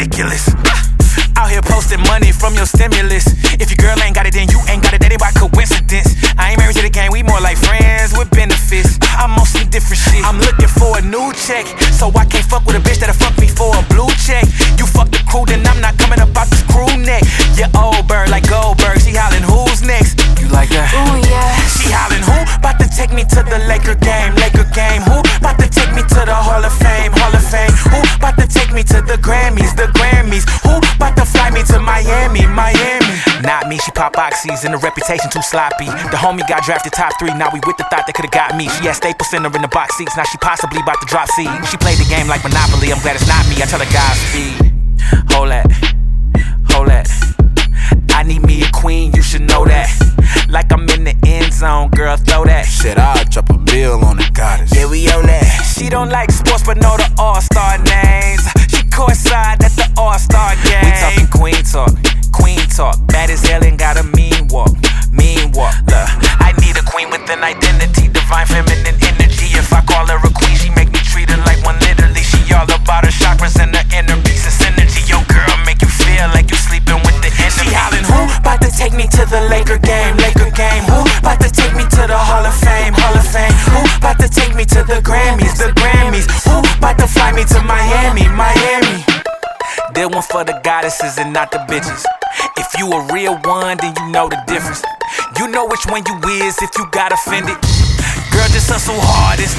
ridiculous. Out here posting money from your stimulus. If your girl ain't got it, then you ain't got it. That ain't by coincidence. I ain't married to the game, we more like friends with benefits. I'm on some different shit. I'm looking for a new check, so I can't fuck with a bitch that'll fuck me for a blue check. You fuck the crew, then I'm not coming up out this crew neck. Your old bird like Goldberg, she hollering who's next? You like that? Ooh yeah. She hollering who? About to take me to the Laker game, Laker game. Who? About to take me to the Hall of Fame, Hall of Fame. Who? About to take me to the Grammys, the Grammys. Who? About to fly me to Miami, Miami. Not me, she pop oxys and the reputation too sloppy. The homie got drafted top 3, now we with the thought that could've got me. She had Staples Center in the box seats, now she possibly about to drop seed. She played the game like Monopoly, I'm glad it's not me. I tell her Godspeed. Hold that, hold that. I need me a queen, you should know that. Like I'm in the end zone, girl, throw that. Said I'll drop a bill on the goddess. Yeah, we on that. She don't like sports, but know the all-star names. She courtside at the all-star game. We talking queen talk, queen talk. Bad as hell and got a mean walk, mean walk. Look, I need a queen with an identity, divine feminine energy. If I call her a queen, she make me treat her like one literally. She all about her chakras and her inner peace and synergy. Yo, girl, make you feel like you sleeping with the enemy. She hollering who? About to take me to the Laker game, Laker game. Who? About to take me to the Hall of Fame, Hall of Fame. Who? About to take me to the Grammys, the Grammys. Who? About to fly me to Miami, Miami. That one for the goddesses and not the bitches. If you a real one, then you know the difference. You know which one you is if you got offended. Girl, just hustle hard and